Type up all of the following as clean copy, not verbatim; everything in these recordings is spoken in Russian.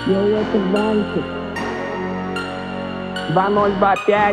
Я это банчик 2025.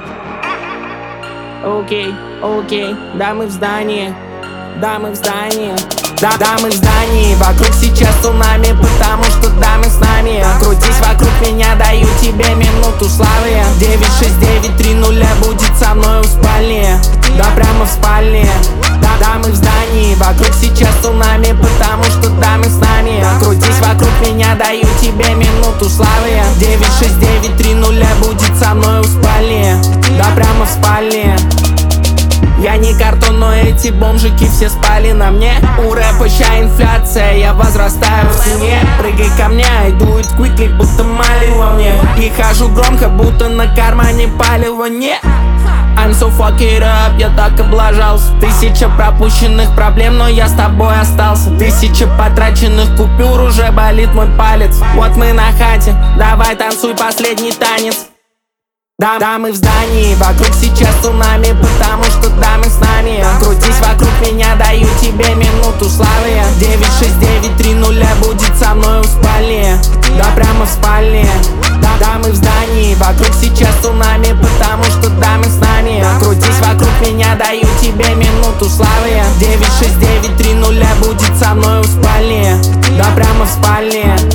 Окей, да мы в здании, да мы в здании. Да, мы в здании, вокруг сейчас цунами, потому что да, мы с нами. Крутись вокруг меня, даю тебе минуту славы. 96930 будет со мной в спальне. Да, прямо в спальне. Да, мы в здании, вокруг сейчас цунами, потому что да, мы с нами. Крутись вокруг меня, даю тебе минуту славы. 96930 будет со мной в спальне. Да, прямо в спальне. Я не картон, но эти бомжики все спали на мне. У рэпа ща инфляция, я возрастаю в цене. Прыгай ко мне, I do it quickly, будто малин во мне. И хожу громко, будто на кармане палево не. I'm so fuck it up, я так облажался. 1000 пропущенных проблем, но я с тобой остался. 1000 потраченных купюр, уже болит мой палец. Вот мы на хате, давай танцуй последний танец. Да, мы в здании, вокруг сейчас цунами, потому что да, мы с нами. Крутись вокруг меня, даю тебе минуту славы. 96930 будет со мной в спальне. Да, прямо в спальне. Да, мы в здании, вокруг сейчас цунами, потому что да, мы с нами. Крутись вокруг меня, даю тебе минуту славы. 96930 будет со мной в спальне. Да, прямо в спальне.